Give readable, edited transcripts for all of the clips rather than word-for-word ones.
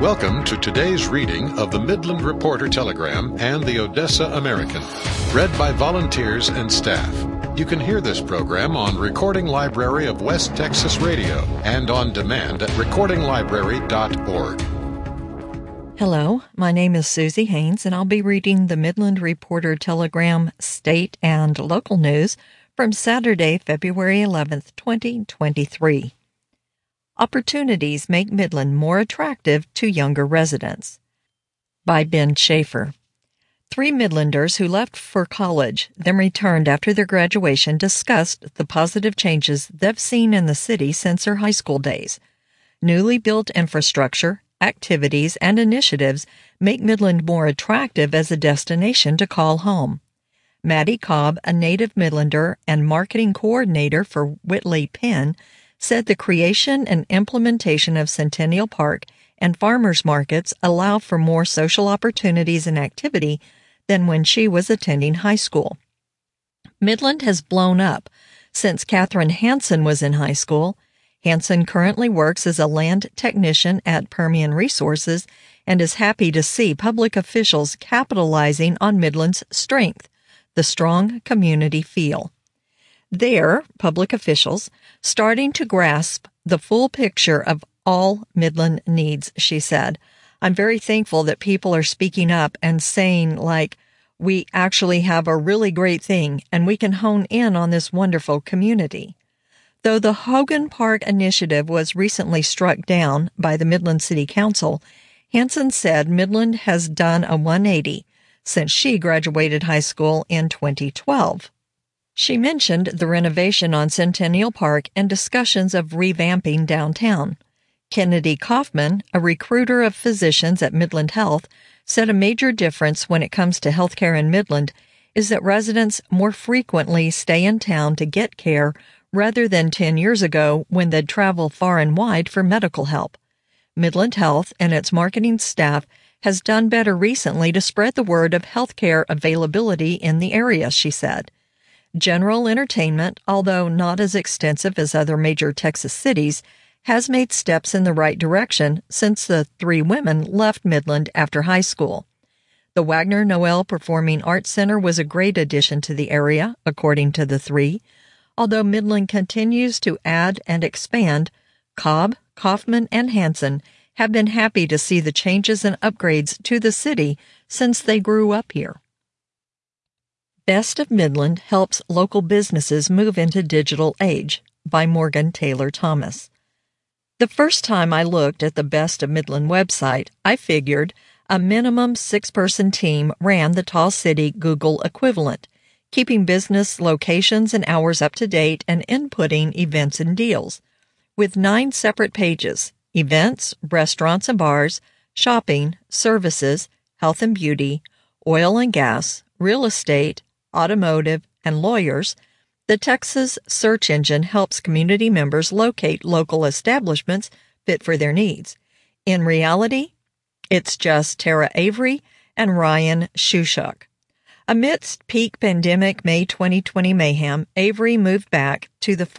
Welcome to today's reading of the Midland Reporter Telegram and the Odessa American, read by volunteers and staff. You can hear this program on Recording Library of West Texas Radio and on demand at recordinglibrary.org. Hello, my name is Susie Haynes, and I'll be reading the Midland Reporter Telegram state and local news from Saturday, February 11th, 2023. Opportunities make Midland more attractive to younger residents. By Ben Schaefer. 3 Midlanders who left for college, then returned after their graduation, discussed the positive changes they've seen in the city since their high school days. Newly built infrastructure, activities, and initiatives make Midland more attractive as a destination to call home. Maddie Cobb, a native Midlander and marketing coordinator for Whitley Penn, said the creation and implementation of Centennial Park and farmers markets allow for more social opportunities and activity than when she was attending high school. Midland has blown up since Katherine Hansen was in high school. Hansen currently works as a land technician at Permian Resources and is happy to see public officials capitalizing on Midland's strength, the strong community feel. They're, public officials, starting to grasp the full picture of all Midland needs, she said. I'm very thankful that people are speaking up and saying, we actually have a really great thing and we can hone in on this wonderful community. Though the Hogan Park initiative was recently struck down by the Midland City Council, Hansen said Midland has done a 180 since she graduated high school in 2012. She mentioned the renovation on Centennial Park and discussions of revamping downtown. Kennedy Kaufman, a recruiter of physicians at Midland Health, said a major difference when it comes to healthcare in Midland is that residents more frequently stay in town to get care rather than 10 years ago when they'd travel far and wide for medical help. Midland Health and its marketing staff has done better recently to spread the word of healthcare availability in the area, she said. General entertainment, although not as extensive as other major Texas cities, has made steps in the right direction since the 3 women left Midland after high school. The Wagner Noel Performing Arts Center was a great addition to the area, according to the 3. Although Midland continues to add and expand, Cobb, Kaufman, and Hansen have been happy to see the changes and upgrades to the city since they grew up here. Best of Midland helps local businesses move into digital age, by Morgan Taylor Thomas. The first time I looked at the Best of Midland website, I figured a minimum 6-person team ran the Tall City Google equivalent, keeping business locations and hours up to date and inputting events and deals. With 9 separate pages: events, restaurants and bars, shopping, services, health and beauty, oil and gas, real estate, automotive, and lawyers, the Texas search engine helps community members locate local establishments fit for their needs. In reality, it's just Tara Avery and Ryan Shushuk. Amidst peak pandemic May 2020 mayhem, Avery moved back to the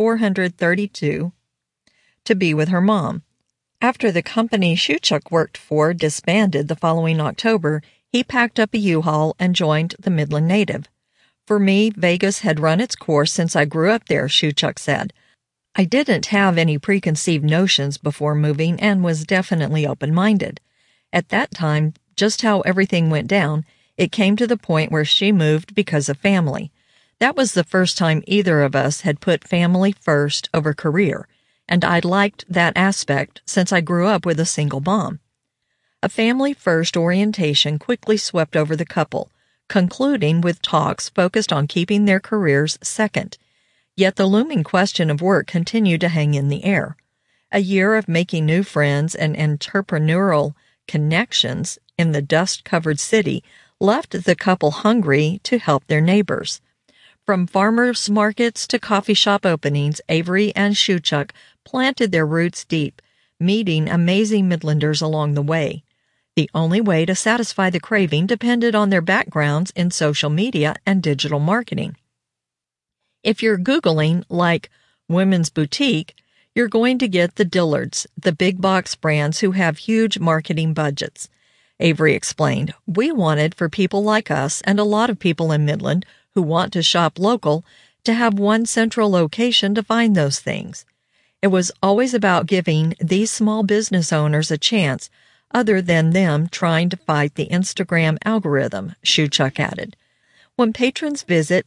432 to be with her mom. After the company Shushuk worked for disbanded the following October, he packed up a U-Haul and joined the Midland Native. For me, Vegas had run its course since I grew up there, Shuchuk said. I didn't have any preconceived notions before moving and was definitely open-minded. At that time, just how everything went down, it came to the point where she moved because of family. That was the first time either of us had put family first over career, and I liked that aspect since I grew up with a single mom. A family-first orientation quickly swept over the couple, concluding with talks focused on keeping their careers second. Yet the looming question of work continued to hang in the air. A year of making new friends and entrepreneurial connections in the dust-covered city left the couple hungry to help their neighbors. From farmers markets to coffee shop openings, Avery and Shuchuk planted their roots deep, meeting amazing Midlanders along the way. The only way to satisfy the craving depended on their backgrounds in social media and digital marketing. If you're Googling, women's boutique, You're going to get the Dillards, the big box brands who have huge marketing budgets. Avery explained, "We wanted for people like us and a lot of people in Midland who want to shop local to have one central location to find those things. It was always about giving these small business owners a chance other than them trying to fight the Instagram algorithm," Shewchuk added. When patrons visit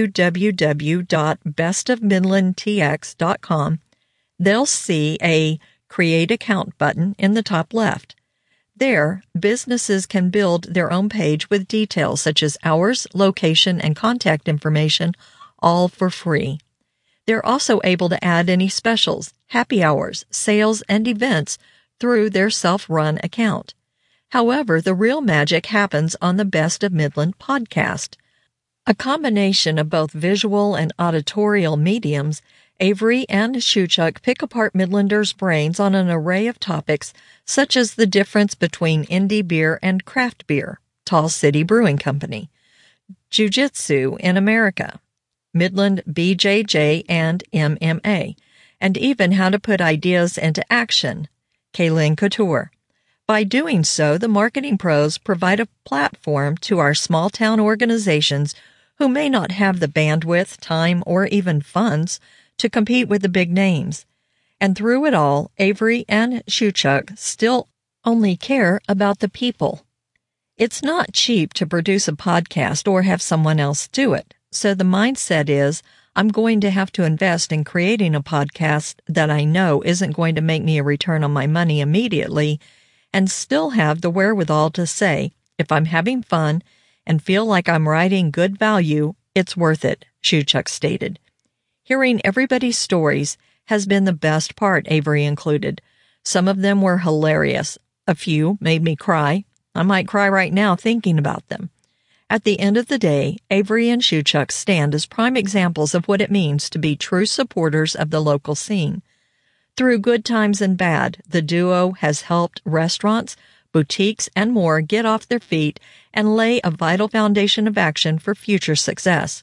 www.bestofmidlandtx.com, they'll see a Create Account button in the top left. There, businesses can build their own page with details such as hours, location, and contact information, all for free. They're also able to add any specials, happy hours, sales, and events through their self-run account. However, the real magic happens on the Best of Midland podcast. A combination of both visual and auditorial mediums, Avery and Shewchuk pick apart Midlanders' brains on an array of topics such as the difference between indie beer and craft beer, Tall City Brewing Company, jiu-jitsu in America, Midland BJJ and MMA, and even how to put ideas into action, Kaylin Couture. By doing so, the marketing pros provide a platform to our small-town organizations who may not have the bandwidth, time, or even funds to compete with the big names. And through it all, Avery and Shewchuk still only care about the people. It's not cheap to produce a podcast or have someone else do it. So the mindset is, I'm going to have to invest in creating a podcast that I know isn't going to make me a return on my money immediately, and still have the wherewithal to say, if I'm having fun and feel like I'm writing good value, it's worth it, Shewchuk stated. Hearing everybody's stories has been the best part, Avery included. Some of them were hilarious. A few made me cry. I might cry right now thinking about them. At the end of the day, Avery and Shewchuk stand as prime examples of what it means to be true supporters of the local scene. Through good times and bad, the duo has helped restaurants, boutiques, and more get off their feet and lay a vital foundation of action for future success.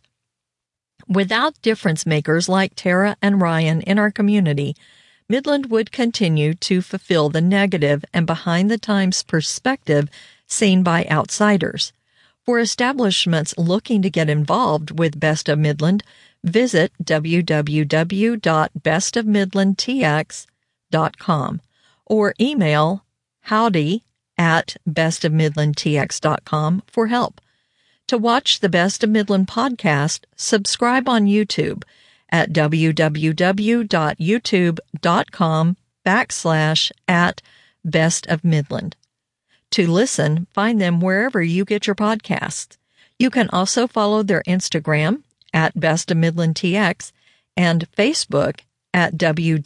Without difference makers like Tara and Ryan in our community, Midland would continue to fulfill the negative and behind-the-times perspective seen by outsiders. For establishments looking to get involved with Best of Midland, visit www.bestofmidlandtx.com or email howdy@bestofmidlandtx.com for help. To watch the Best of Midland podcast, subscribe on YouTube at www.youtube.com/@bestofmidland. To listen, find them wherever you get your podcasts. You can also follow their Instagram at Best of Midland TX and Facebook at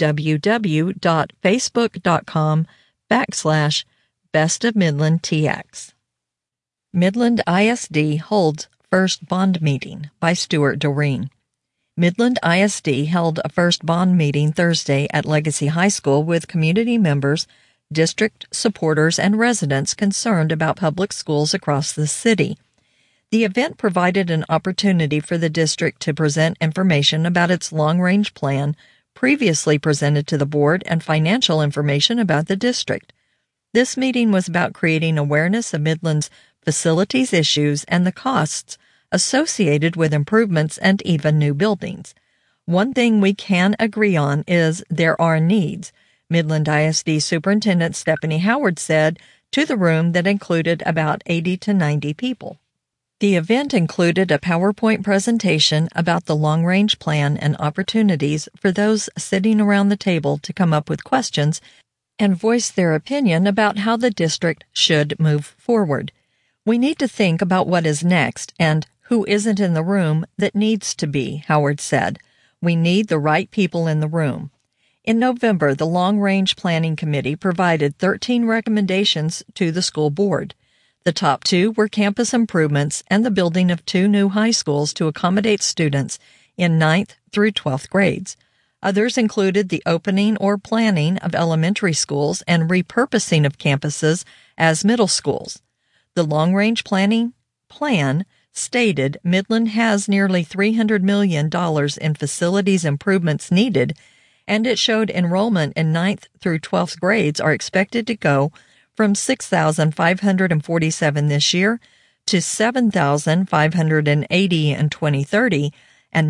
www.facebook.com/bestofmidlandtx. Midland ISD holds first bond meeting by Stuart Doreen. Midland ISD held a first bond meeting Thursday at Legacy High School with community members, district supporters, and residents concerned about public schools across the city. The event provided an opportunity for the district to present information about its long-range plan previously presented to the board and financial information about the district. This meeting was about creating awareness of Midland's facilities issues and the costs associated with improvements and even new buildings. One thing we can agree on is there are needs, Midland ISD Superintendent Stephanie Howard said to the room that included about 80 to 90 people. The event included a PowerPoint presentation about the long-range plan and opportunities for those sitting around the table to come up with questions and voice their opinion about how the district should move forward. We need to think about what is next and who isn't in the room that needs to be, Howard said. We need the right people in the room. In November, the Long Range Planning Committee provided 13 recommendations to the school board. The top two were campus improvements and the building of 2 new high schools to accommodate students in 9th through 12th grades. Others included the opening or planning of elementary schools and repurposing of campuses as middle schools. The long-range planning plan stated Midland has nearly $300 million in facilities improvements needed, and it showed enrollment in 9th through 12th grades are expected to go from 6,547 this year to 7,580 in 2030 and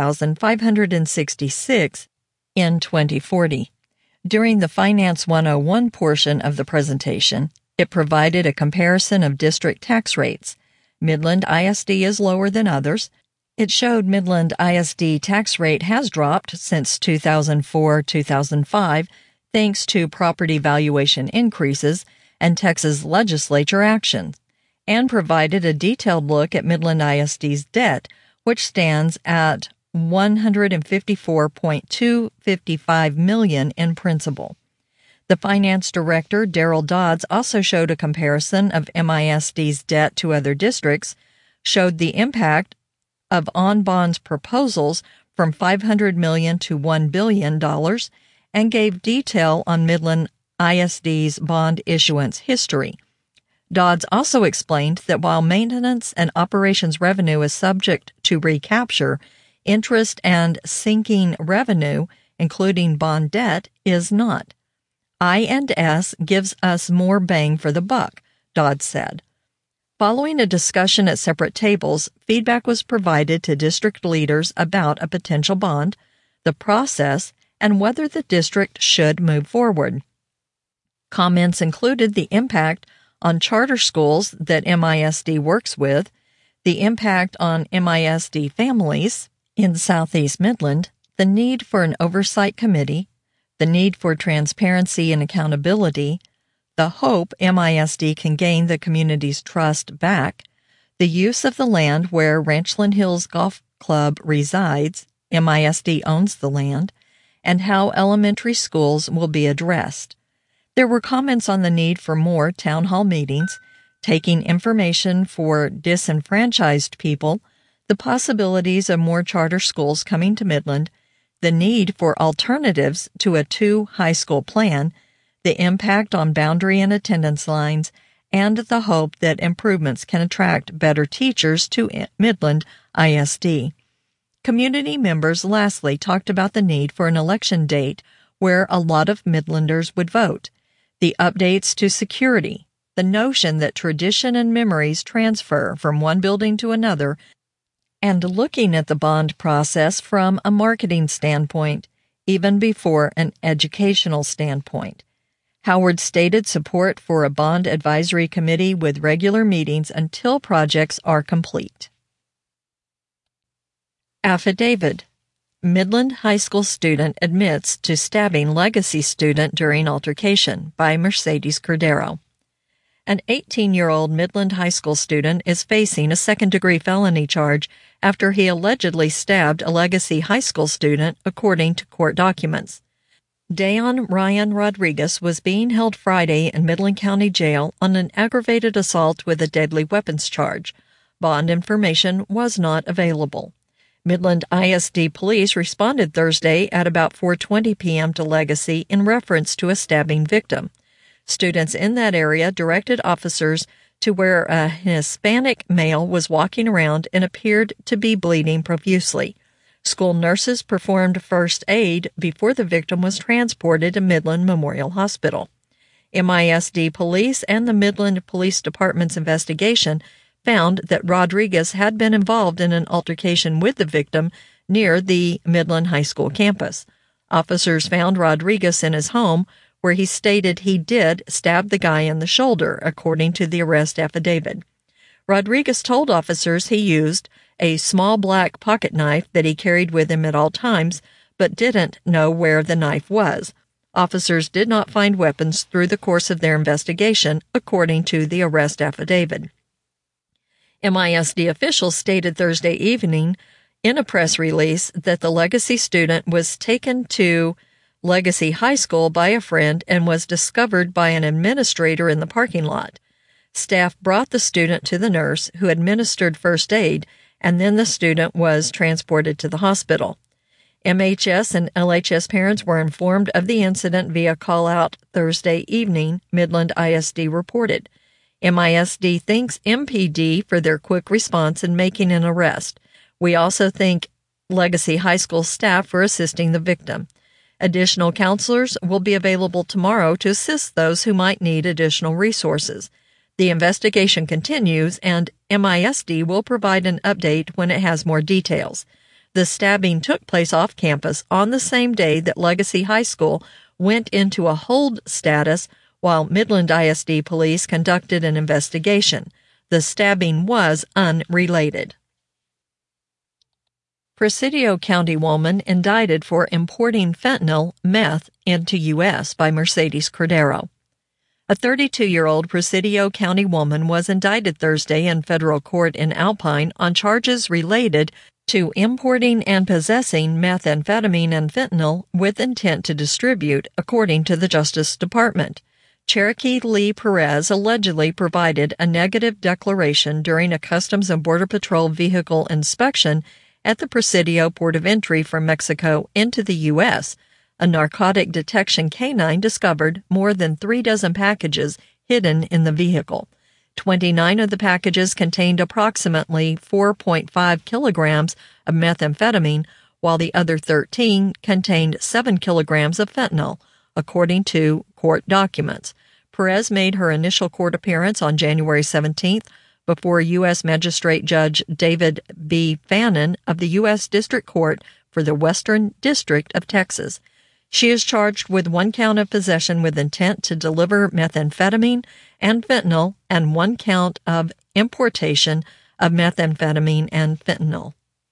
9,566 in 2040. During the Finance 101 portion of the presentation, it provided a comparison of district tax rates. Midland ISD is lower than others. It showed Midland ISD tax rate has dropped since 2004-2005 thanks to property valuation increases and Texas legislature actions, and provided a detailed look at Midland ISD's debt, which stands at $154.255 million in principal. The finance director, Daryl Dodds, also showed a comparison of MISD's debt to other districts, showed the impact of on-bonds proposals from $500 million to $1 billion, and gave detail on Midland ISD's bond issuance history. Dodds also explained that while maintenance and operations revenue is subject to recapture, interest and sinking revenue, including bond debt, is not. I&S gives us more bang for the buck, Dodds said. Following a discussion at separate tables, feedback was provided to district leaders about a potential bond, the process, and whether the district should move forward. Comments included the impact on charter schools that MISD works with, the impact on MISD families in Southeast Midland, the need for an oversight committee, the need for transparency and accountability, the hope MISD can gain the community's trust back, the use of the land where Ranchland Hills Golf Club resides, MISD owns the land, and how elementary schools will be addressed. There were comments on the need for more town hall meetings, taking information for disenfranchised people, the possibilities of more charter schools coming to Midland, the need for alternatives to a 2 high school plan, the impact on boundary and attendance lines, and the hope that improvements can attract better teachers to Midland ISD. Community members lastly talked about the need for an election date where a lot of Midlanders would vote, the updates to security, the notion that tradition and memories transfer from one building to another, and looking at the bond process from a marketing standpoint, even before an educational standpoint. Howard stated support for a bond advisory committee with regular meetings until projects are complete. Affidavit. Midland High School student admits to stabbing Legacy student during altercation by Mercedes Cordero. An 18-year-old Midland High School student is facing a second-degree felony charge after he allegedly stabbed a Legacy High School student, according to court documents. Dayon Ryan Rodriguez was being held Friday in Midland County Jail on an aggravated assault with a deadly weapons charge. Bond information was not available. Midland ISD police responded Thursday at about 4:20 p.m. to Legacy in reference to a stabbing victim. Students in that area directed officers to where a Hispanic male was walking around and appeared to be bleeding profusely. School nurses performed first aid before the victim was transported to Midland Memorial Hospital. MISD police and the Midland Police Department's investigation found that Rodriguez had been involved in an altercation with the victim near the Midland High School campus. Officers found Rodriguez in his home, where he stated he did stab the guy in the shoulder, according to the arrest affidavit. Rodriguez told officers he used a small black pocket knife that he carried with him at all times, but didn't know where the knife was. Officers did not find weapons through the course of their investigation, according to the arrest affidavit. MISD officials stated Thursday evening in a press release that the Legacy student was taken to Legacy High School by a friend and was discovered by an administrator in the parking lot. Staff brought the student to the nurse, who administered first aid, and then the student was transported to the hospital. MHS and LHS parents were informed of the incident via call-out Thursday evening, Midland ISD reported. MISD thanks MPD for their quick response in making an arrest. We also thank Legacy High School staff for assisting the victim. Additional counselors will be available tomorrow to assist those who might need additional resources. The investigation continues, and MISD will provide an update when it has more details. The stabbing took place off campus on the same day that Legacy High School went into a hold status while Midland ISD police conducted an investigation. The stabbing was unrelated. Presidio County woman indicted for importing fentanyl meth into U.S. by Mercedes Cordero. A 32-year-old Presidio County woman was indicted Thursday in federal court in Alpine on charges related to importing and possessing methamphetamine and fentanyl with intent to distribute, according to the Justice Department. Cherokee Lee Perez allegedly provided a negative declaration during a Customs and Border Patrol vehicle inspection at the Presidio Port of Entry from Mexico into the U.S. A narcotic detection canine discovered more than 36 packages hidden in the vehicle. 29 of the packages contained approximately 4.5 kilograms of methamphetamine, while the other 13 contained 7 kilograms of fentanyl, according to court documents. Perez made her initial court appearance on January 17th before U.S. Magistrate Judge David B. Fannin of the U.S. District Court for the Western District of Texas. She is charged with 1 count of possession with intent to deliver methamphetamine and fentanyl and 1 count of importation of methamphetamine and fentanyl.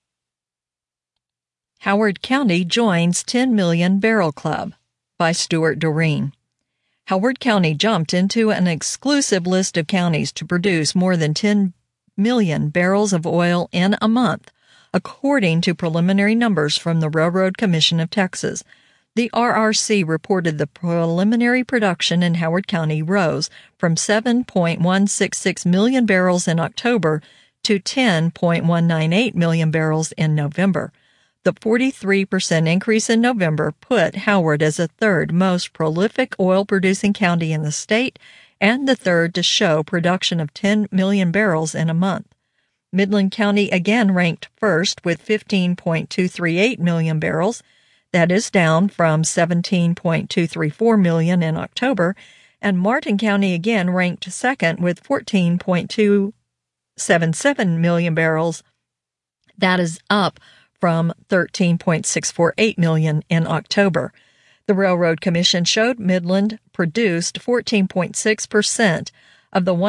Howard County joins 10 Million Barrel Club by Stuart Doreen. Howard County jumped into an exclusive list of counties to produce more than 10 million barrels of oil in a month, according to preliminary numbers from the Railroad Commission of Texas. The RRC reported the preliminary production in Howard County rose from 7.166 million barrels in October to 10.198 million barrels in November. The 43% increase in November put Howard as the third most prolific oil-producing county in the state and the third to show production of 10 million barrels in a month. Midland County again ranked first with 15.238 million barrels. That is down from 17.234 million in October, and Martin County again ranked second with 14.277 million barrels. That is up from 13.648 million in October. The Railroad Commission showed Midland produced 14.6% of the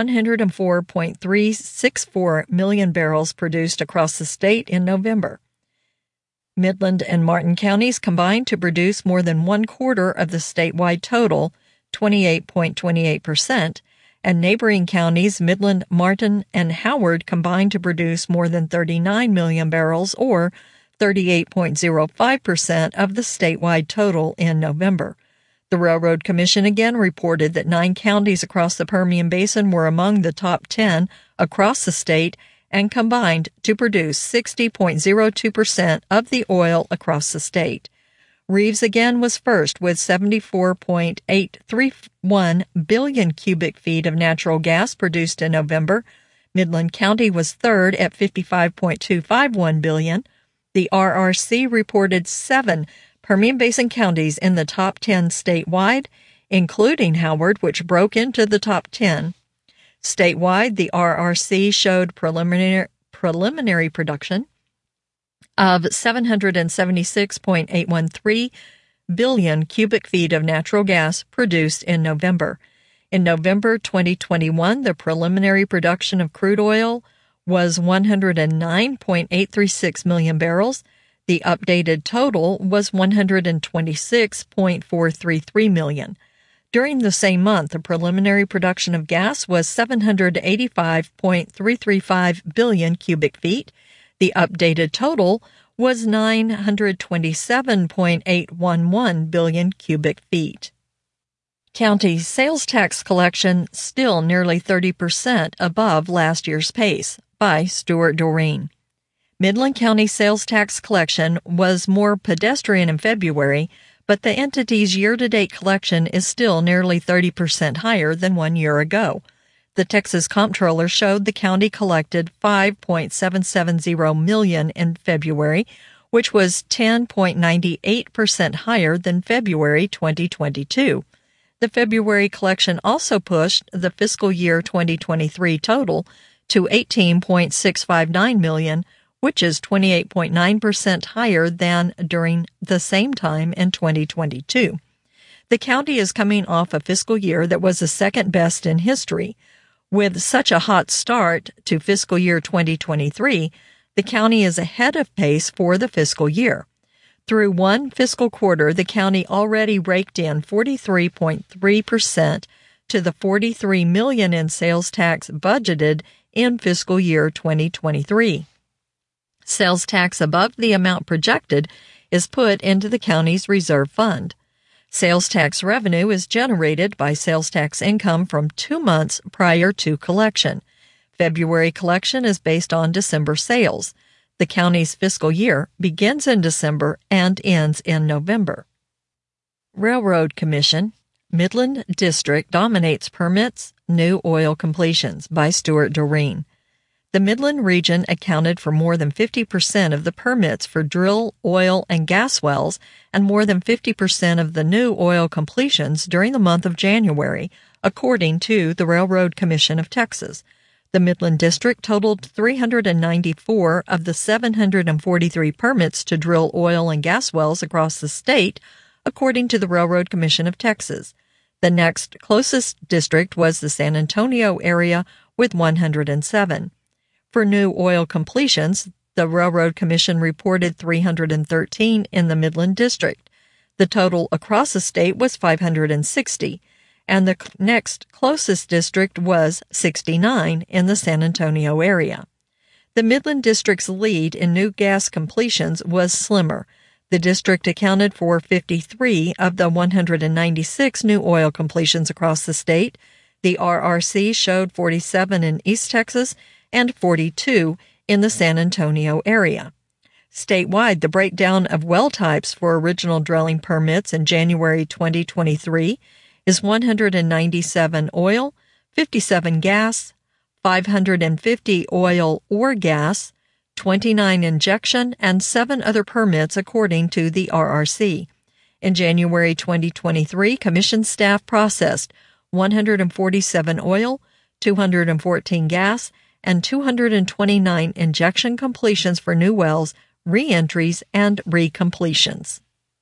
104.364 million barrels produced across the state in November. Midland and Martin counties combined to produce more than 1/4 of the statewide total, 28.28%, and neighboring counties Midland, Martin, and Howard combined to produce more than 39 million barrels, or 38.05% of the statewide total in November. The Railroad Commission again reported that 9 counties across the Permian Basin were among the top 10 across the state and combined to produce 60.02% of the oil across the state. Reeves again was first with 74.831 billion cubic feet of natural gas produced in November. Midland County was third at 55.251 billion. The RRC reported 7 Permian Basin counties in the top 10 statewide, including Howard, which broke into the top 10. Statewide, the RRC showed preliminary production of 776.813 billion cubic feet of natural gas produced in November. In November 2021, the preliminary production of crude oil was 109.836 million barrels. The updated total was 126.433 million. During the same month, the preliminary production of gas was 785.335 billion cubic feet. The updated total was 927.811 billion cubic feet. County sales tax collection still nearly 30% above last year's pace, by Stuart Doreen. Midland County sales tax collection was more pedestrian in February, but the entity's year-to-date collection is still nearly 30% higher than 1 year ago. The Texas Comptroller showed the county collected $5.770 million in February, which was 10.98% higher than February 2022. The February collection also pushed the fiscal year 2023 total to $18.659 million, which is 28.9% higher than during the same time in 2022. The county is coming off a fiscal year that was the second best in history. With such a hot start to fiscal year 2023, the county is ahead of pace for the fiscal year. Through one fiscal quarter, the county already raked in 43.3% to the $43 million in sales tax budgeted in fiscal year 2023. Sales tax above the amount projected is put into the county's reserve fund. Sales tax revenue is generated by sales tax income from 2 months prior to collection. February collection is based on December sales. The county's fiscal year begins in December and ends in November. Railroad Commission, Midland District dominates permits, new oil completions, by Stuart Doreen. The Midland region accounted for more than 50% of the permits for drill, oil, and gas wells and more than 50% of the new oil completions during the month of January, according to the Railroad Commission of Texas. The Midland District totaled 394 of the 743 permits to drill oil and gas wells across the state, according to the Railroad Commission of Texas. The next closest district was the San Antonio area with 107. For new oil completions, the Railroad Commission reported 313 in the Midland District. The total across the state was 560. And the next closest district was 69 in the San Antonio area. The Midland District's lead in new gas completions was slimmer. The district accounted for 53 of the 196 new oil completions across the state. The RRC showed 47 in East Texas and 42 in the San Antonio area. Statewide, the breakdown of well types for original drilling permits in January 2023 is 197 oil, 57 gas, 550 oil or gas, 29 injection, and 7 other permits according to the RRC. In January 2023, Commission staff processed 147 oil, 214 gas, and 229 injection completions for new wells, re-entries, and recompletions.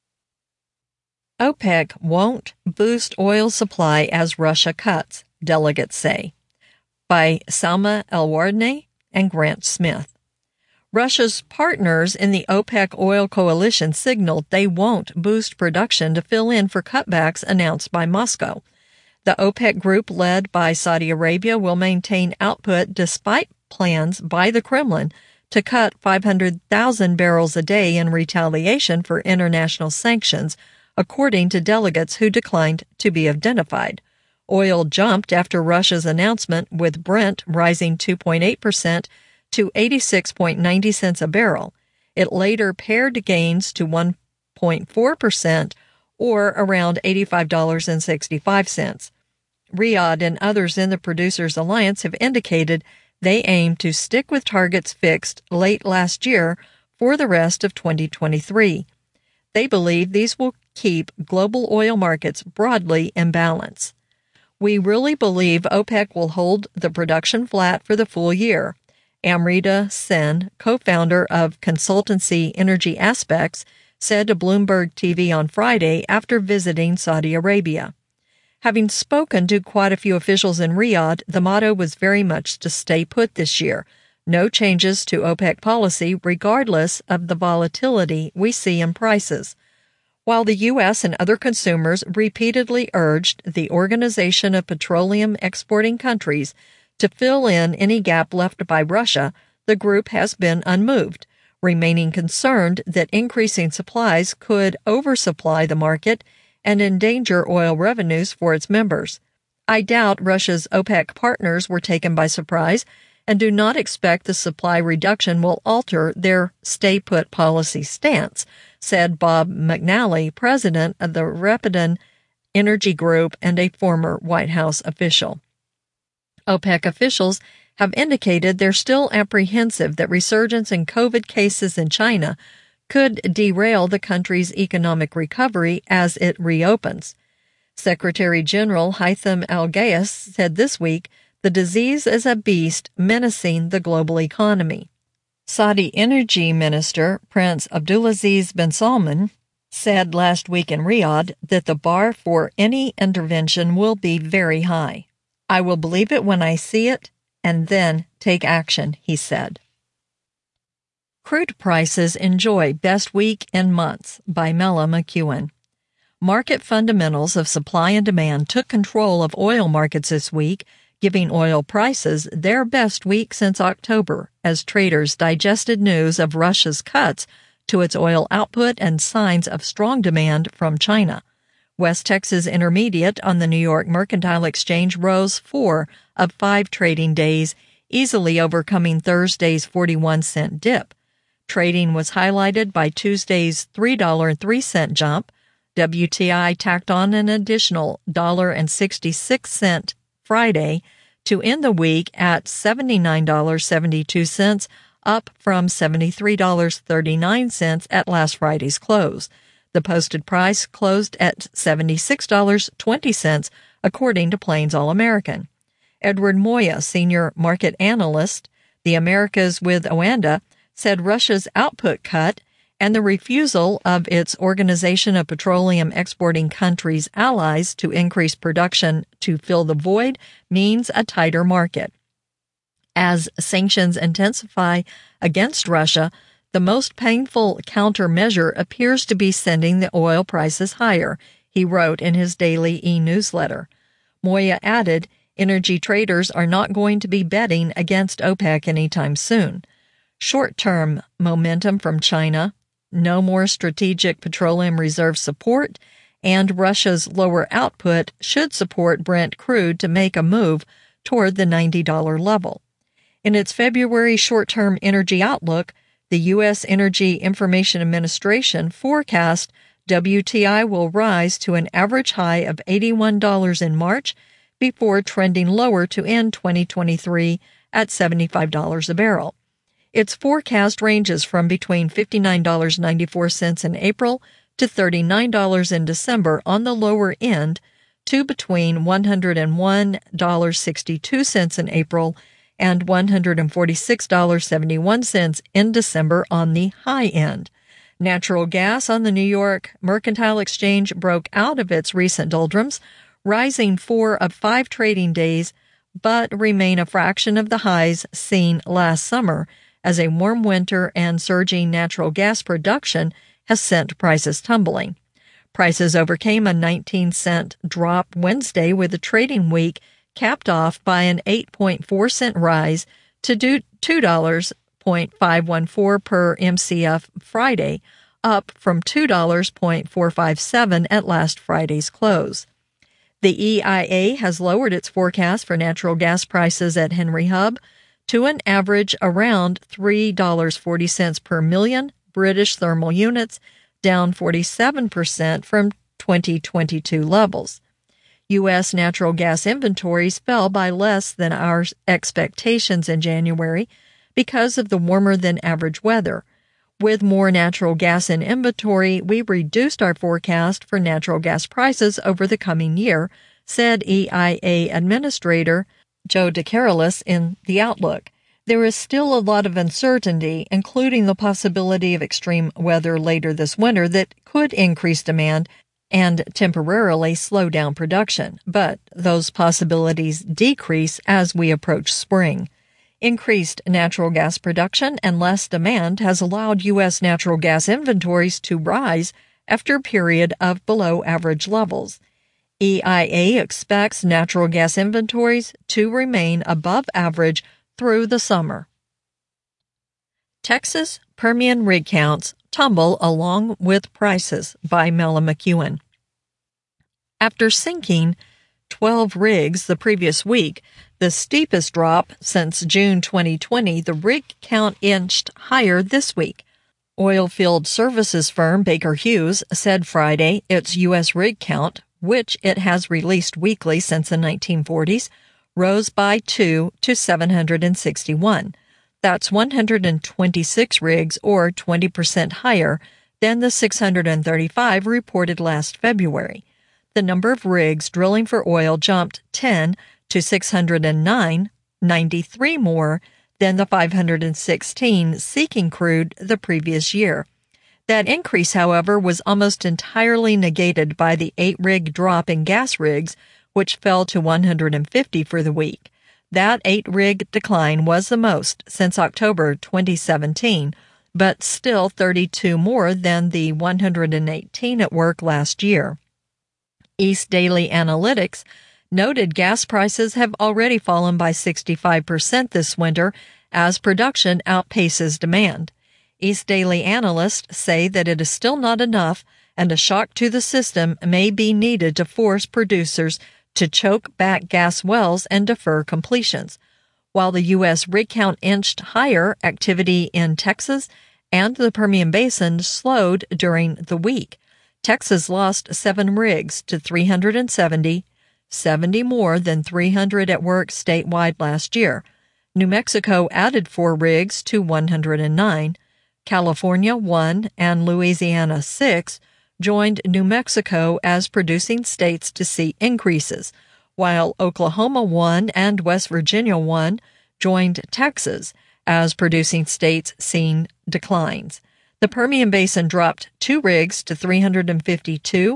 OPEC won't boost oil supply as Russia cuts, delegates say. By Salma Elwardney and Grant Smith. Russia's partners in the OPEC oil coalition signaled they won't boost production to fill in for cutbacks announced by Moscow. The OPEC group led by Saudi Arabia will maintain output despite plans by the Kremlin to cut 500,000 barrels a day in retaliation for international sanctions, according to delegates who declined to be identified. Oil jumped after Russia's announcement, with Brent rising 2.8% to 86.90 cents a barrel. It later pared gains to 1.4%, or around $85.65. Riyadh and others in the Producers Alliance have indicated they aim to stick with targets fixed late last year for the rest of 2023. They believe these will keep global oil markets broadly in balance. We really believe OPEC will hold the production flat for the full year, Amrita Sen, co-founder of consultancy Energy Aspects, said to Bloomberg TV on Friday after visiting Saudi Arabia. Having spoken to quite a few officials in Riyadh, the motto was very much to stay put this year. No changes to OPEC policy regardless of the volatility we see in prices. While the U.S. and other consumers repeatedly urged the Organization of Petroleum Exporting Countries to fill in any gap left by Russia, the group has been unmoved, remaining concerned that increasing supplies could oversupply the market and endanger oil revenues for its members. I doubt Russia's OPEC partners were taken by surprise and do not expect the supply reduction will alter their stay-put policy stance, said Bob McNally, president of the Repidon Energy Group and a former White House official. OPEC officials have indicated they're still apprehensive that resurgence in COVID cases in China could derail the country's economic recovery as it reopens. Secretary General Haitham Al-Ghayas said this week the disease is a beast menacing the global economy. Saudi Energy Minister Prince Abdulaziz bin Salman said last week in Riyadh that the bar for any intervention will be very high. I will believe it when I see it and then take action, he said. Crude prices enjoy best week in months by Mela McEwen. Market fundamentals of supply and demand took control of oil markets this week, giving oil prices their best week since October as traders digested news of Russia's cuts to its oil output and signs of strong demand from China. West Texas Intermediate on the New York Mercantile Exchange rose 4 of 5 trading days, easily overcoming Thursday's 41-cent dip. Trading was highlighted by Tuesday's $3.03 jump. WTI tacked on an additional $1.66 Friday to end the week at $79.72, up from $73.39 at last Friday's close. The posted price closed at $76.20, according to Plains All American. Edward Moya, senior market analyst, the Americas with Oanda, said Russia's output cut and the refusal of its Organization of Petroleum Exporting Countries allies to increase production to fill the void means a tighter market. As sanctions intensify against Russia, the most painful countermeasure appears to be sending the oil prices higher, he wrote in his daily e-newsletter. Moya added, energy traders are not going to be betting against OPEC anytime soon. Short-term momentum from China, no more strategic petroleum reserve support, and Russia's lower output should support Brent crude to make a move toward the $90 level. In its February short-term energy outlook, the U.S. Energy Information Administration forecast WTI will rise to an average high of $81 in March before trending lower to end 2023 at $75 a barrel. Its forecast ranges from between $59.94 in April to $39 in December on the lower end to between $101.62 in April and $146.71 in December on the high end. Natural gas on the New York Mercantile Exchange broke out of its recent doldrums, rising 4 of 5 trading days, but remain a fraction of the highs seen last summer, as a warm winter and surging natural gas production has sent prices tumbling. Prices overcame a 19-cent drop Wednesday, with the trading week capped off by an 8.4-cent rise to $2.514 per MCF Friday, up from $2.457 at last Friday's close. The EIA has lowered its forecast for natural gas prices at Henry Hub to an average around $3.40 per million British thermal units, down 47% from 2022 levels. U.S. natural gas inventories fell by less than our expectations in January because of the warmer-than-average weather. With more natural gas in inventory, we reduced our forecast for natural gas prices over the coming year, said EIA Administrator Joe DeCarolis in the Outlook. There is still a lot of uncertainty, including the possibility of extreme weather later this winter that could increase demand and temporarily slow down production, but those possibilities decrease as we approach spring. Increased natural gas production and less demand has allowed U.S. natural gas inventories to rise after a period of below-average levels. EIA expects natural gas inventories to remain above average through the summer. Texas Permian rig counts tumble along with prices by Mela McEwen. After sinking 12 rigs the previous week, the steepest drop since June 2020, the rig count inched higher this week. Oilfield services firm Baker Hughes said Friday its U.S. rig count, which it has released weekly since the 1940s, rose by 2 to 761. That's 126 rigs, or 20% higher than the 635 reported last February. The number of rigs drilling for oil jumped 10 to 609, 93 more than the 516 seeking crude the previous year. That increase, however, was almost entirely negated by the 8-rig drop in gas rigs, which fell to 150 for the week. That 8-rig decline was the most since October 2017, but still 32 more than the 118 at work last year. East Daily Analytics noted gas prices have already fallen by 65% this winter as production outpaces demand. East Daily analysts say that it is still not enough, and a shock to the system may be needed to force producers to choke back gas wells and defer completions. While the U.S. rig count inched higher, activity in Texas and the Permian Basin slowed during the week. Texas lost 7 rigs to 370, 70 more than 300 at work statewide last year. New Mexico added 4 rigs to 109. California 1 and Louisiana 6 joined New Mexico as producing states to see increases, while Oklahoma 1 and West Virginia 1 joined Texas as producing states seeing declines. The Permian Basin dropped 2 rigs to 352,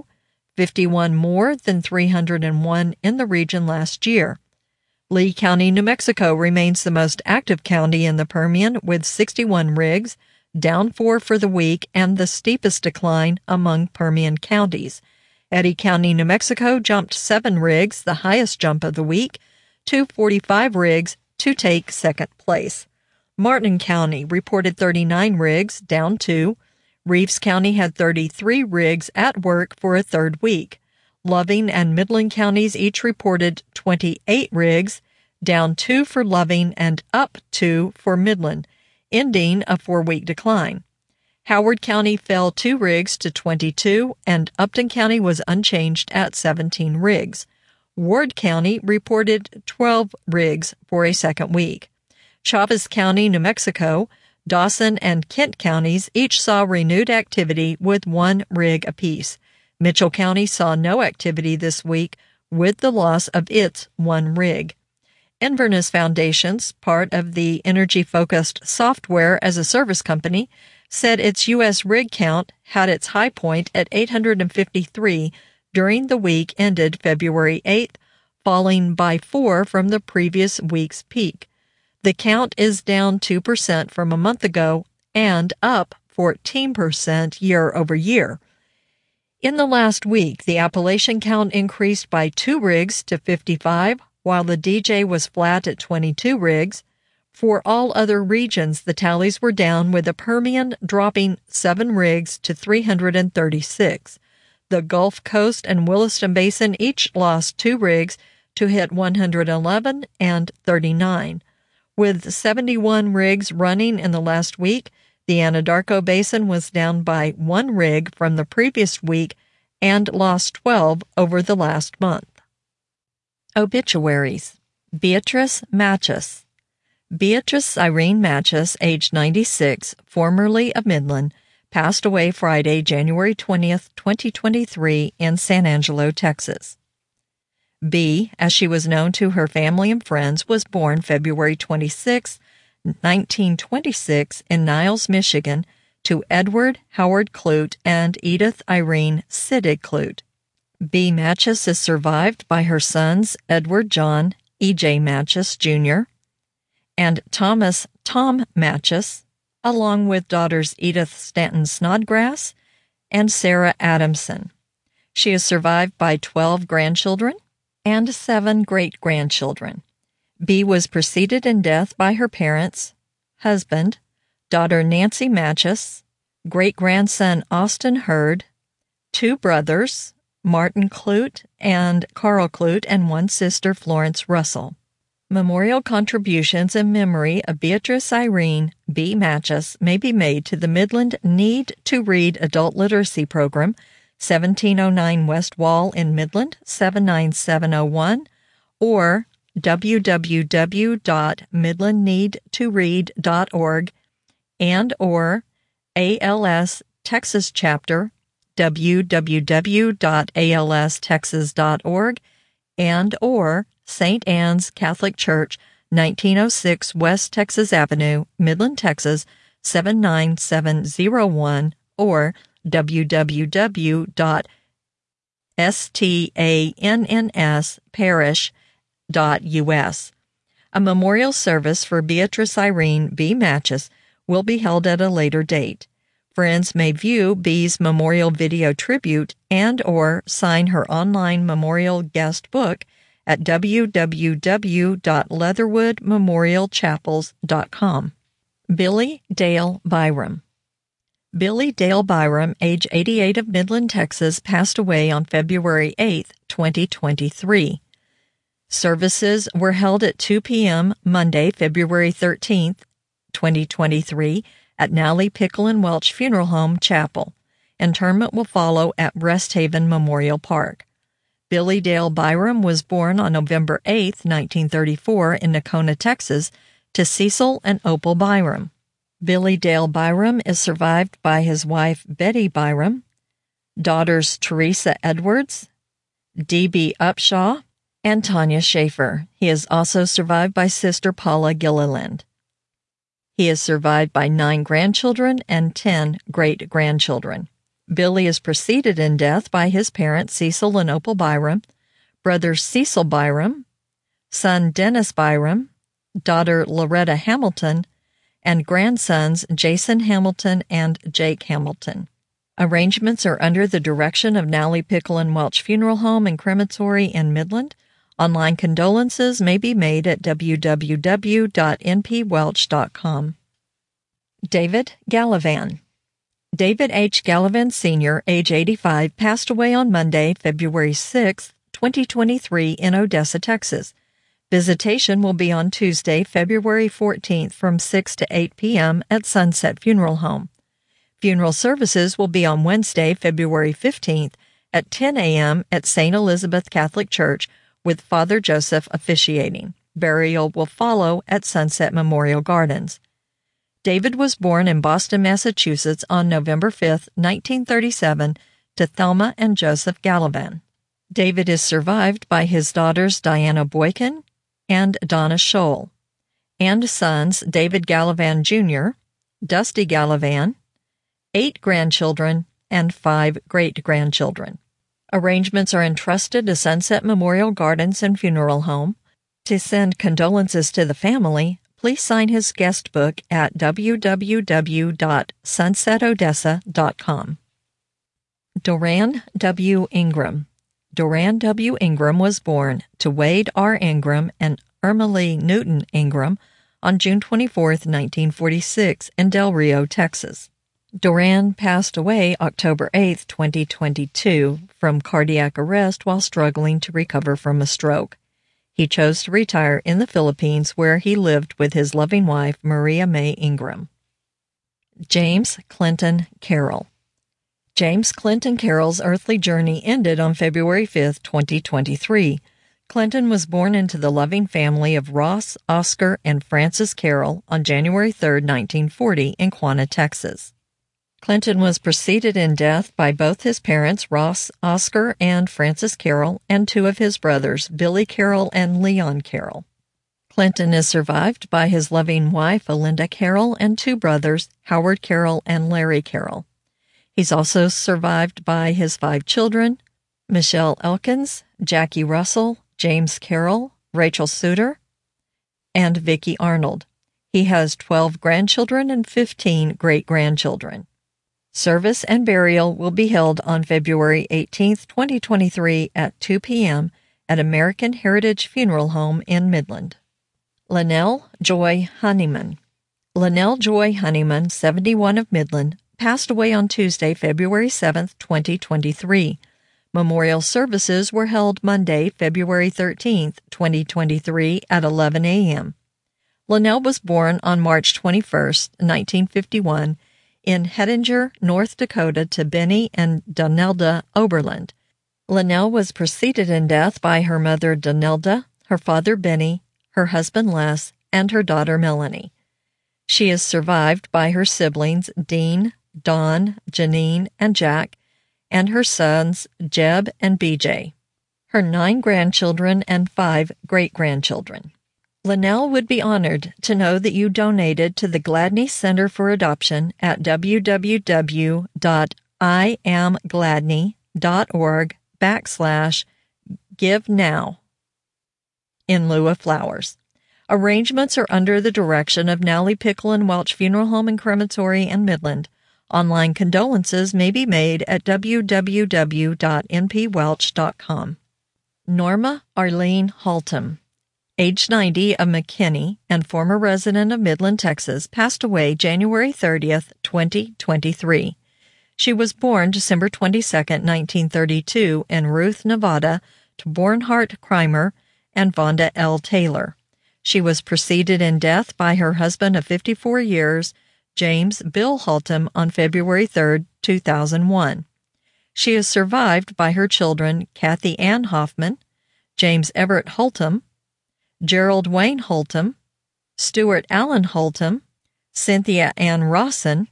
51 more than 301 in the region last year. Lee County, New Mexico remains the most active county in the Permian with 61 rigs, down 4 for the week, and the steepest decline among Permian counties. Eddy County, New Mexico jumped 7 rigs, the highest jump of the week, to 45 rigs to take second place. Martin County reported 39 rigs, down 2. Reeves County had 33 rigs at work for a third week. Loving and Midland counties each reported 28 rigs, down 2 for Loving and up 2 for Midland, ending a 4-week decline. Howard County fell 2 rigs to 22, and Upton County was unchanged at 17 rigs. Ward County reported 12 rigs for a second week. Chavez County, New Mexico, Dawson and Kent counties each saw renewed activity with 1 rig apiece. Mitchell County saw no activity this week with the loss of its 1 rig. Inverness Foundations, part of the energy-focused software as a service company, said its U.S. rig count had its high point at 853 during the week ended February 8th, falling by 4 from the previous week's peak. The count is down 2% from a month ago and up 14% year over year. In the last week, the Appalachian count increased by 2 rigs to 55, while the DJ was flat at 22 rigs. For all other regions, the tallies were down, with the Permian dropping 7 rigs to 336. The Gulf Coast and Williston Basin each lost 2 rigs to hit 111 and 39. With 71 rigs running in the last week, the Anadarko Basin was down by 1 rig from the previous week and lost 12 over the last month. Obituaries. Beatrice Matchess. Beatrice Irene Matchess, age 96, formerly of Midland, passed away Friday, January 20th, 2023, in San Angelo, Texas. B, as she was known to her family and friends, was born February 26, 1926, in Niles, Michigan, to Edward Howard Clute and Edith Irene Siddig Clute. B. Matchess is survived by her sons Edward John E.J. Matchess, Jr., and Thomas Tom Matchess, along with daughters Edith Stanton Snodgrass and Sarah Adamson. She is survived by 12 grandchildren and 7 great-grandchildren. B. was preceded in death by her parents, husband, daughter Nancy Matchess, great-grandson Austin Hurd, 2 brothers, Martin Clute and Carl Clute, and 1 sister, Florence Russell. Memorial contributions in memory of Beatrice Irene B. Matchess may be made to the Midland Need to Read Adult Literacy Program, 1709 West Wall in Midland, 79701, or www.midlandneedtoread.org and or ALS Texas Chapter, www.alstexas.org, and or St. Anne's Catholic Church, 1906 West Texas Avenue, Midland, Texas, 79701, or www.stansparish.us. A memorial service for Beatrice Irene B. Matches will be held at a later date. Friends may view B's memorial video tribute and or sign her online memorial guest book at www.leatherwoodmemorialchapels.com. Billy Dale Byram. Billy Dale Byram, age 88 of Midland, Texas, passed away on February 8, 2023. Services were held at 2 p.m. Monday, February 13, 2023, at Nally Pickle and Welch Funeral Home Chapel. Interment will follow at Rest Haven Memorial Park. Billy Dale Byram was born on November 8, 1934, in Nocona, Texas, to Cecil and Opal Byram. Billy Dale Byram is survived by his wife Betty Byram, daughters Teresa Edwards, D.B. Upshaw, and Tanya Schaefer. He is also survived by sister Paula Gilliland. He is survived by 9 grandchildren and 10 great-grandchildren. Billy is preceded in death by his parents Cecil and Opal Byram, brother Cecil Byram, son Dennis Byram, daughter Loretta Hamilton, and grandsons Jason Hamilton and Jake Hamilton. Arrangements are under the direction of Nally Pickle and Welch Funeral Home and Crematory in Midland. Online condolences may be made at www.npwelch.com. David Gallivan. David H. Gallivan Sr., age 85, passed away on Monday, February 6, 2023, in Odessa, Texas. Visitation will be on Tuesday, February 14th from 6 to 8 p.m. at Sunset Funeral Home. Funeral services will be on Wednesday, February 15th at 10 a.m. at St. Elizabeth Catholic Church, with Father Joseph officiating. Burial will follow at Sunset Memorial Gardens. David was born in Boston, Massachusetts on November 5, 1937, to Thelma and Joseph Gallivan. David is survived by his daughters Diana Boykin and Donna Scholl, and sons David Gallivan Jr., Dusty Gallivan, 8 grandchildren, and 5 great-grandchildren. Arrangements are entrusted to Sunset Memorial Gardens and Funeral Home. To send condolences to the family, please sign his guest book at www.sunsetodessa.com. Doran W. Ingram. Doran W. Ingram was born to Wade R. Ingram and Irma Lee Newton Ingram on June 24, 1946, in Del Rio, Texas. Doran passed away October 8, 2022, from cardiac arrest while struggling to recover from a stroke. He chose to retire in the Philippines, where he lived with his loving wife, Maria May Ingram. James Clinton Carroll. James Clinton Carroll's earthly journey ended on February 5, 2023. Clinton was born into the loving family of Ross, Oscar, and Frances Carroll on January 3, 1940, in Quanah, Texas. Clinton was preceded in death by both his parents, Ross, Oscar, and Frances Carroll, and 2 of his brothers, Billy Carroll and Leon Carroll. Clinton is survived by his loving wife, Alinda Carroll, and 2 brothers, Howard Carroll and Larry Carroll. He's also survived by his 5 children, Michelle Elkins, Jackie Russell, James Carroll, Rachel Suter, and Vicki Arnold. He has 12 grandchildren and 15 great-grandchildren. Service and burial will be held on February 18, 2023 at 2 p.m. at American Heritage Funeral Home in Midland. Linnell Joy Honeyman. Linnell Joy Honeyman, 71 of Midland, passed away on Tuesday, February 7, 2023. Memorial services were held Monday, February 13, 2023 at 11 a.m. Linnell was born on March 21, 1951, in Hettinger, North Dakota, to Benny and Donelda Oberland. Linnell was preceded in death by her mother Donelda, her father Benny, her husband Les, and her daughter Melanie. She is survived by her siblings Dean, Don, Janine, and Jack, and her sons Jeb and BJ, her 9 grandchildren and 5 great-grandchildren. Linnell would be honored to know that you donated to the Gladney Center for Adoption at www.iamgladney.org/give now in lieu of flowers. Arrangements are under the direction of Nally Pickle and Welch Funeral Home and Crematory in Midland. Online condolences may be made at www.npwelch.com. Norma Arlene Haltom, age 90, of McKinney and former resident of Midland, Texas, passed away January 30th, 2023. She was born December 22, 1932, in Ruth, Nevada, to Bornhart Crimer and Vonda L. Taylor. She was preceded in death by her husband of 54 years, James Bill Haltom, on February 3, 2001. She is survived by her children Kathy Ann Hoffman, James Everett Haltom, Gerald Wayne Haltom, Stuart Allen Haltom, Cynthia Ann Rawson,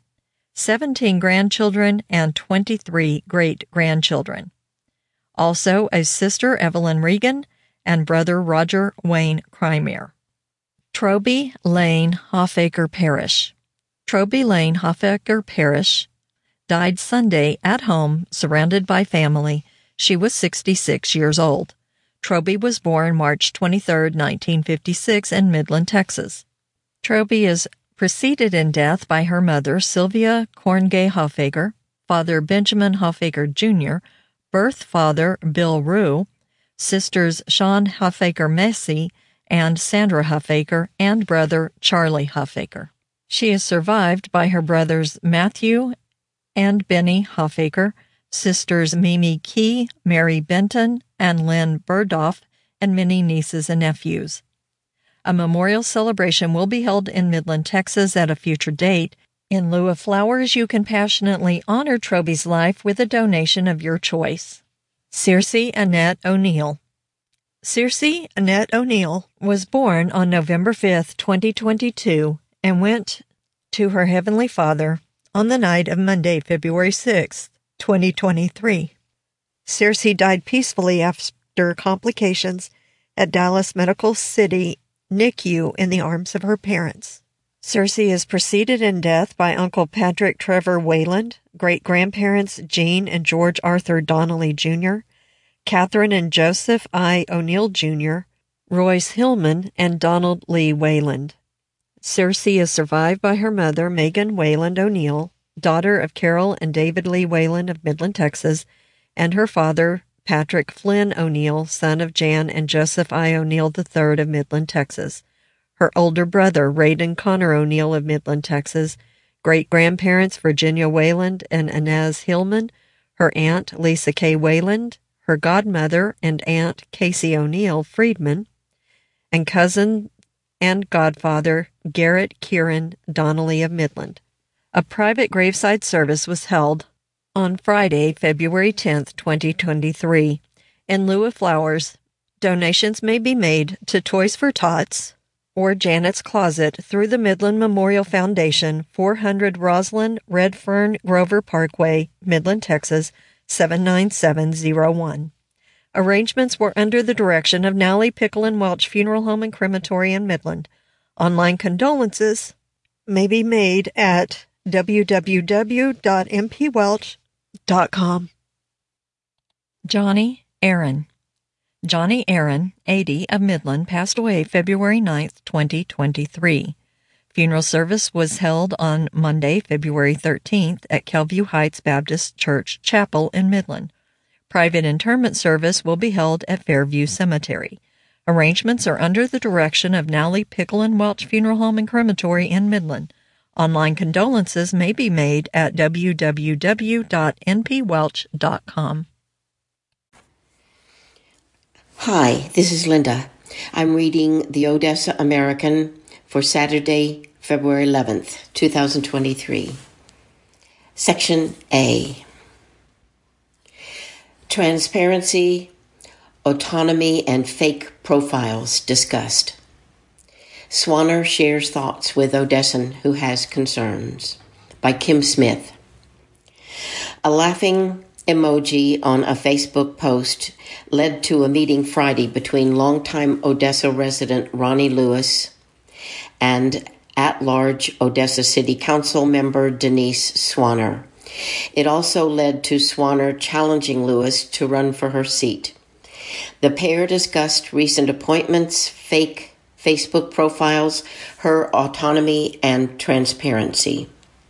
17 grandchildren, and 23 great-grandchildren. Also a sister, Evelyn Regan, and brother Roger Wayne Crimer. Troby Lane Hoffaker Parish. Troby Lane Hoffaker Parish died Sunday at home, surrounded by family. She was 66 years old. Troby was born March 23, 1956, in Midland, Texas. Troby is preceded in death by her mother, Sylvia Corngay Hoffaker, father Benjamin Hoffaker Jr., birth father Bill Rue, sisters Sean Hoffaker Messi and Sandra Hoffaker, and brother Charlie Hoffaker. She is survived by her brothers Matthew and Benny Hoffaker, sisters Mimi Key, Mary Benton, and Lynn Burdoff, and many nieces and nephews. A memorial celebration will be held in Midland, Texas at a future date. In lieu of flowers, you can passionately honor Troby's life with a donation of your choice. Circe Annette O'Neill. Circe Annette O'Neill was born on November 5, 2022, and went to her Heavenly Father on the night of Monday, February 6, 2023. Circe died peacefully after complications at Dallas Medical City NICU in the arms of her parents. Circe is preceded in death by Uncle Patrick Trevor Wayland, great-grandparents Jean and George Arthur Donnelly Jr., Catherine and Joseph I. O'Neill Jr., Royce Hillman, and Donald Lee Wayland. Circe is survived by her mother, Megan Wayland O'Neill, daughter of Carol and David Lee Wayland of Midland, Texas, and her father, Patrick Flynn O'Neill, son of Jan and Joseph I. O'Neill III of Midland, Texas. Her older brother, Raiden Connor O'Neill of Midland, Texas, great-grandparents Virginia Wayland and Inez Hillman, her aunt, Lisa K. Wayland, her godmother and aunt, Casey O'Neill Friedman, and cousin and godfather, Garrett Kieran Donnelly of Midland. A private graveside service was held on Friday, February 10, 2023. In lieu of flowers, donations may be made to Toys for Tots or Janet's Closet through the Midland Memorial Foundation, 400 Roslyn Redfern Grover Parkway, Midland, Texas, 79701. Arrangements were under the direction of Nally Pickle and Welch Funeral Home and Crematory in Midland. Online condolences may be made at www.mpwelch.com. Johnny Aaron. Johnny Aaron, 80, of Midland, passed away February 9, 2023. Funeral service was held on Monday, February 13th at Kelview Heights Baptist Church Chapel in Midland. Private interment service will be held at Fairview Cemetery. Arrangements are under the direction of Nally Pickle and Welch Funeral Home and Crematory in Midland. Online condolences may be made at www.npwelch.com. Hi, this is Linda. I'm reading the Odessa American for Saturday, February 11th, 2023. Section A. Transparency Autonomy and fake profiles discussed. Swanner shares thoughts with Odessan who has concerns. By Kim Smith. A laughing emoji on a Facebook post led to a meeting Friday between longtime Odessa resident Ronnie Lewis and at-large Odessa City Council member Denise Swanner. It also led to Swanner challenging Lewis to run for her seat. The pair discussed recent appointments, fake Facebook profiles, her autonomy, and transparency.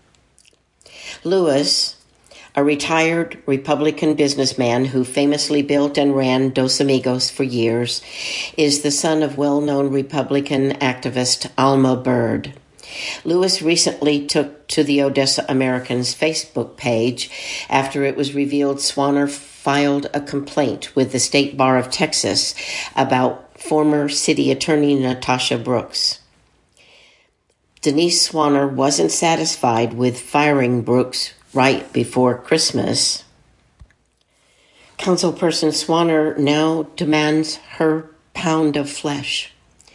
Lewis, a retired Republican businessman who famously built and ran Dos Amigos for years, is the son of well-known Republican activist Alma Bird. Lewis recently took to the Odessa American's Facebook page after it was revealed Swanner filed a complaint with the State Bar of Texas about former city attorney Natasha Brooks. Denise Swanner wasn't satisfied with firing Brooks right before Christmas. Councilperson Swanner now demands her pound of flesh.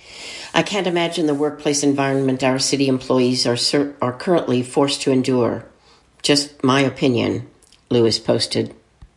I can't imagine the workplace environment our city employees are currently forced to endure. Just my opinion, Lewis posted.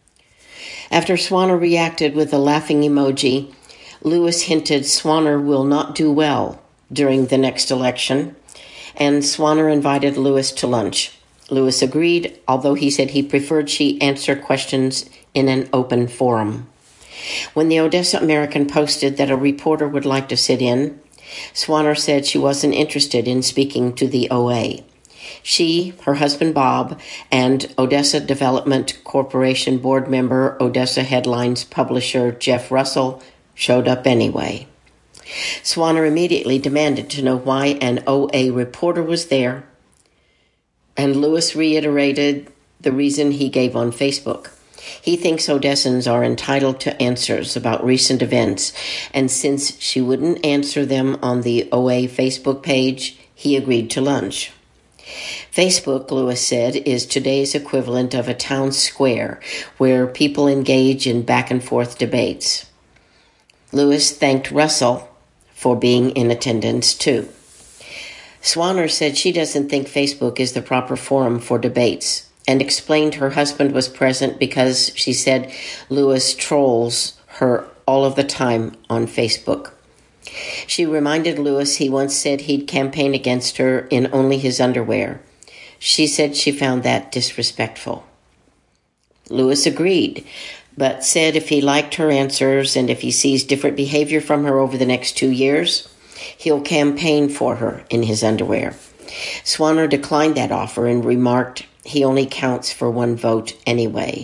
After Swanner reacted with a laughing emoji, Lewis hinted Swanner will not do well during the next election, and Swanner invited Lewis to lunch. Lewis agreed, although he said he preferred she answer questions in an open forum. When the Odessa American posted that a reporter would like to sit in, Swanner said she wasn't interested in speaking to the OA. She, her husband Bob, and Odessa Development Corporation board member, Odessa Headlines publisher Jeff Russell, showed up anyway. Swanner immediately demanded to know why an OA reporter was there, and Lewis reiterated the reason he gave on Facebook. He thinks Odessans are entitled to answers about recent events, and since she wouldn't answer them on the OA Facebook page, he agreed to lunch. Facebook, Lewis said, is today's equivalent of a town square where people engage in back-and-forth debates. Lewis thanked Russell for being in attendance, too. Swanner said she doesn't think Facebook is the proper forum for debates and explained her husband was present because she said Lewis trolls her all of the time on Facebook. She reminded Lewis he once said he'd campaign against her in only his underwear. She said she found that disrespectful. Lewis agreed, but said if he liked her answers and if he sees different behavior from her over the next 2 years, he'll campaign for her in his underwear. Swanner declined that offer and remarked he only counts for one vote anyway.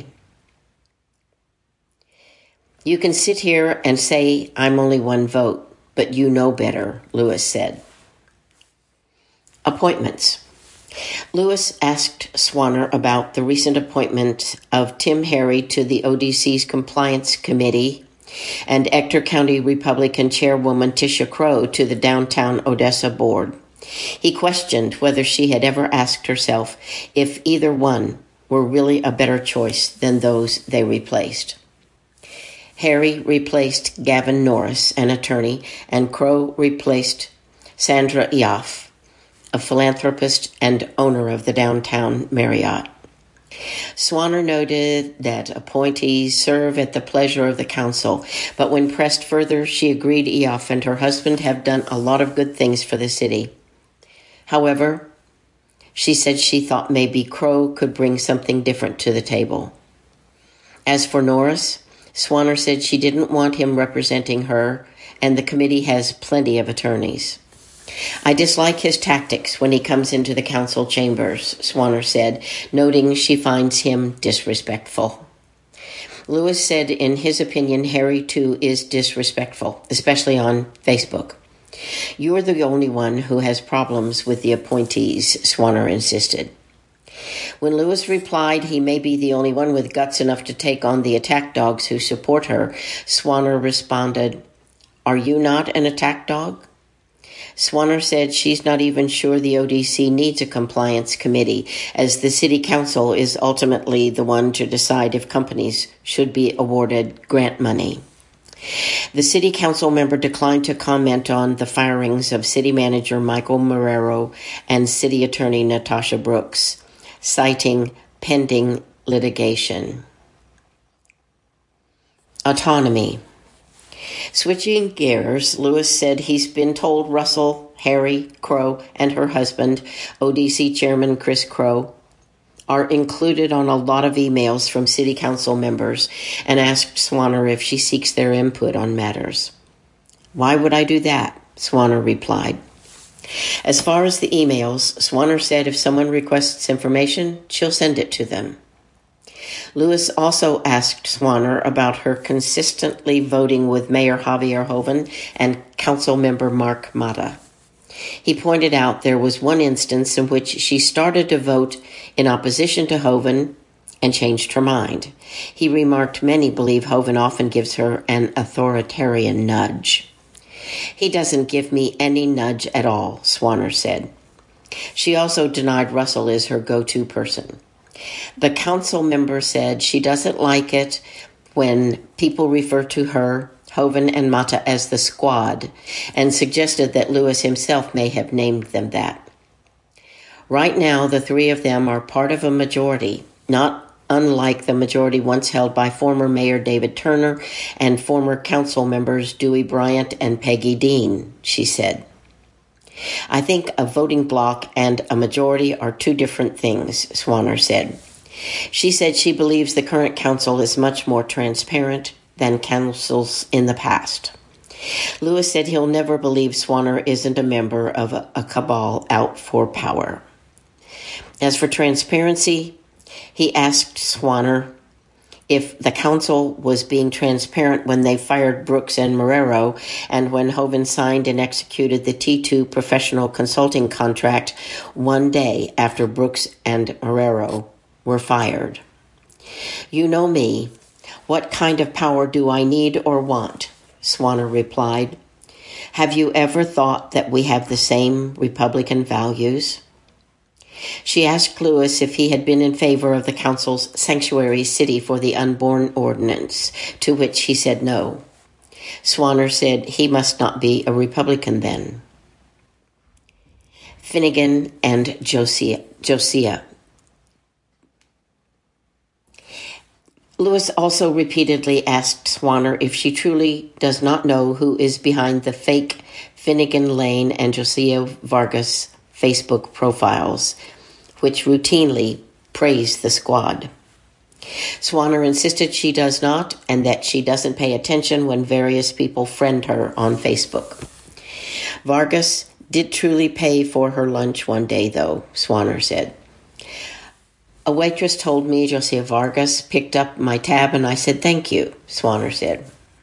You can sit here and say I'm only one vote, but you know better, Lewis said. Appointments. Lewis asked Swanner about the recent appointment of Tim Harry to the ODC's Compliance Committee and Ector County Republican Chairwoman Tisha Crow to the Downtown Odessa Board. He questioned whether she had ever asked herself if either one were really a better choice than those they replaced. Harry replaced Gavin Norris, an attorney, and Crow replaced Sandra Iaff, a philanthropist and owner of the Downtown Marriott. Swanner noted that appointees serve at the pleasure of the council, but when pressed further, she agreed Iaff and her husband have done a lot of good things for the city. However, she said she thought maybe Crow could bring something different to the table. As for Norris, Swanner said she didn't want him representing her, and the committee has plenty of attorneys. I dislike his tactics when he comes into the council chambers, Swanner said, noting she finds him disrespectful. Lewis said in his opinion, Harry, too, is disrespectful, especially on Facebook. You're the only one who has problems with the appointees, Swanner insisted. When Lewis replied he may be the only one with guts enough to take on the attack dogs who support her, Swanner responded, Are you not an attack dog? Swanner said she's not even sure the ODC needs a compliance committee, as the city council is ultimately the one to decide if companies should be awarded grant money. The city council member declined to comment on the firings of city manager Michael Marrero and city attorney Natasha Brooks, citing pending litigation. Autonomy. Switching gears, Lewis said he's been told Russell, Harry Crow, and her husband, ODC Chairman Chris Crow, are included on a lot of emails from city council members, and asked Swanner if she seeks their input on matters. "Why would I do that?" Swanner replied. As far as the emails, Swanner said if someone requests information, she'll send it to them. Lewis also asked Swanner about her consistently voting with Mayor Javier Hoven and council member Mark Mata. He pointed out there was one instance in which she started to vote in opposition to Hoven and changed her mind. He remarked many believe Hoven often gives her an authoritarian nudge. "He doesn't give me any nudge at all," Swanner said. She also denied Russell is her go-to person. The council member said she doesn't like it when people refer to her, Hoven, and Mata as the Squad, and suggested that Lewis himself may have named them that. Right now, the three of them are part of a majority, not unlike the majority once held by former Mayor David Turner and former council members Dewey Bryant and Peggy Dean, she said. "I think a voting bloc and a majority are two different things," Swanner said. She said she believes the current council is much more transparent than councils in the past. Lewis said he'll never believe Swanner isn't a member of a cabal out for power. As for transparency, he asked Swanner if the council was being transparent when they fired Brooks and Marrero and when Hoven signed and executed the T2 professional consulting contract one day after Brooks and Marrero were fired. "You know me. What kind of power do I need or want?" Swanner replied. "Have you ever thought that we have the same Republican values?" She asked Lewis if he had been in favor of the council's sanctuary city for the unborn ordinance, to which he said no. Swanner said he must not be a Republican then. Finnegan and Josiah. Lewis also repeatedly asked Swanner if she truly does not know who is behind the fake Finnegan Lane and Josiah Vargas Facebook profiles, which routinely praise the Squad. Swanner insisted she does not, and that she doesn't pay attention when various people friend her on Facebook. Vargas did truly pay for her lunch one day, though, Swanner said. "A waitress told me Josiah Vargas picked up my tab and I said thank you," Swanner said.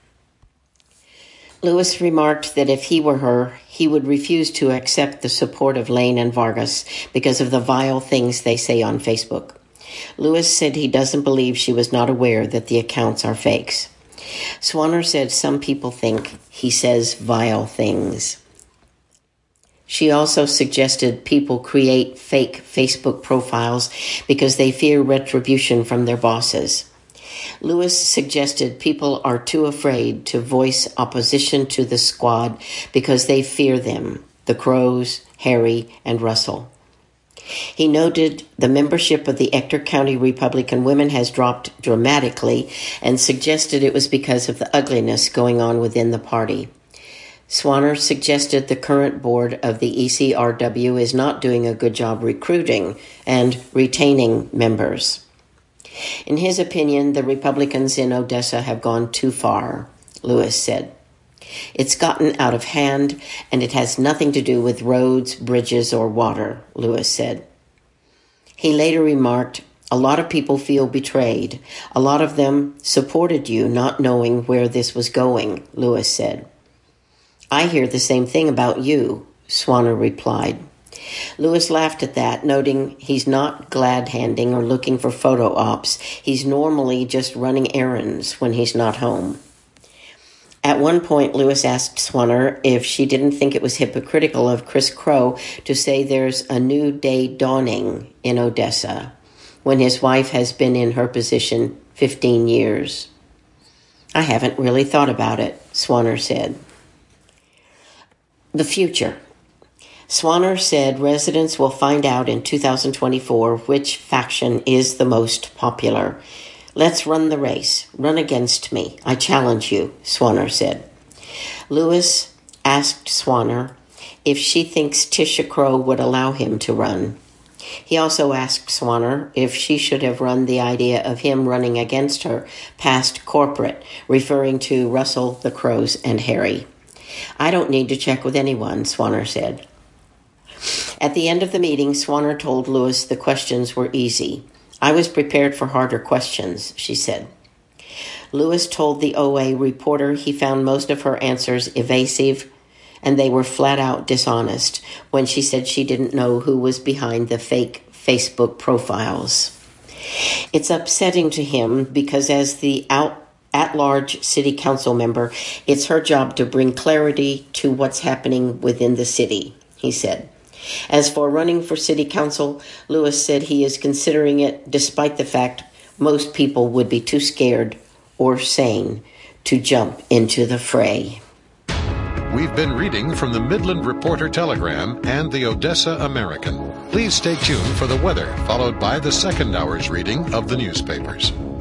Lewis remarked that if he were her, he would refuse to accept the support of Lane and Vargas because of the vile things they say on Facebook. Lewis said he doesn't believe she was not aware that the accounts are fakes. Swanner said some people think he says vile things. She also suggested people create fake Facebook profiles because they fear retribution from their bosses. Lewis suggested people are too afraid to voice opposition to the Squad because they fear them, the Crows, Harry, and Russell. He noted the membership of the Ector County Republican Women has dropped dramatically and suggested it was because of the ugliness going on within the party. Swanner suggested the current board of the ECRW is not doing a good job recruiting and retaining members. In his opinion, the Republicans in Odessa have gone too far, Lewis said. It's gotten out of hand, and it has nothing to do with roads, bridges, or water, Lewis said. He later remarked, "A lot of people feel betrayed. A lot of them supported you not knowing where this was going," Lewis said. "I hear the same thing about you," Swanner replied. Lewis laughed at that, noting he's not glad-handing or looking for photo ops. He's normally just running errands when he's not home. At one point, Lewis asked Swanner if she didn't think it was hypocritical of Chris Crow to say there's a new day dawning in Odessa when his wife has been in her position 15 years. I haven't really thought about it, Swanner said. The future. Swanner said residents will find out in 2024 which faction is the most popular. Let's run the race. Run against me. I challenge you, Swanner said. Lewis asked Swanner if she thinks Tisha Crowe would allow him to run. He also asked Swanner if she should have run the idea of him running against her past corporate, referring to Russell, the Crows, and Harry. I don't need to check with anyone, Swanner said. At the end of the meeting, Swanner told Lewis the questions were easy. I was prepared for harder questions, she said. Lewis told the OA reporter he found most of her answers evasive, and they were flat out dishonest when she said she didn't know who was behind the fake Facebook profiles. It's upsetting to him because as the at-large city council member, it's her job to bring clarity to what's happening within the city, he said. As for running for city council, Lewis said he is considering it despite the fact most people would be too scared or sane to jump into the fray. We've been reading from the Midland Reporter Telegram and the Odessa American. Please stay tuned for the weather, followed by the second hour's reading of the newspapers.